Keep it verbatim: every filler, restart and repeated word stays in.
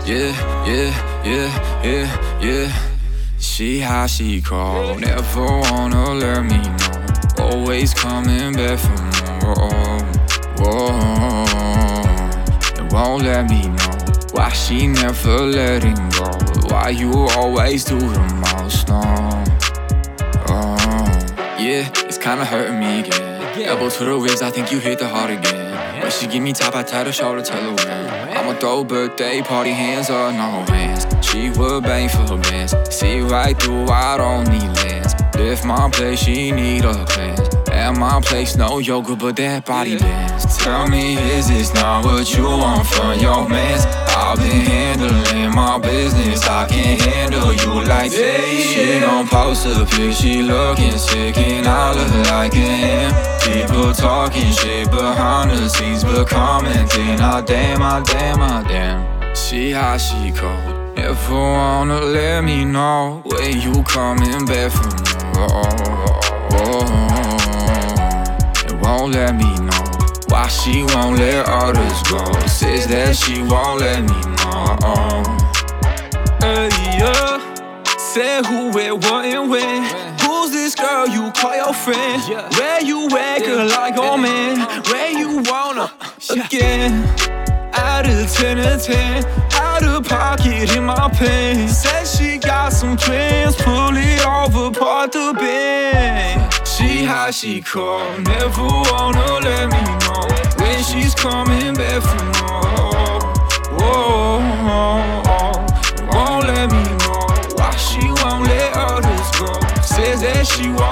Yeah, yeah, yeah, yeah, yeah. She hot, she cold, never wanna let me know. Always coming back for more. Whoa, and won't let me know why she never letting go. Why you always do the most, no. Oh, yeah, it's kinda hurting me again. Elbow to the ribs, I think you hit the heart again. When she give me top, I tell her shoulder, tell her when. I'ma throw birthday party hands or no hands. She would bang for her bands. See right through, I don't need lens. Lift my place, she need a cleanse. At my place, no yoga, but that body dance. Tell me, is this not what you want from your mans? I've been handling my business, I can't handle you like that. She gon' post a pic, she looking sick, and I look like an people talking shit behind the scenes, but commenting, ah damn, ah damn, ah damn. She hot, she cold, never wanna let me know when you coming back for more. It won't let me know why she won't let others go. Says that she won't let me know. Hey, yeah. Say who, where, what, and when. Who's this girl you call your friend? Where you at, girl, like oh man? Where you wanna again? Out of ten to ten, out of pocket in my pants. Says she got some twins, pull it off apart the bend. She hot, she cold, never wanna let me know when she's coming back for more. Whoa, won't let me know why she won't let others go. Says that she won't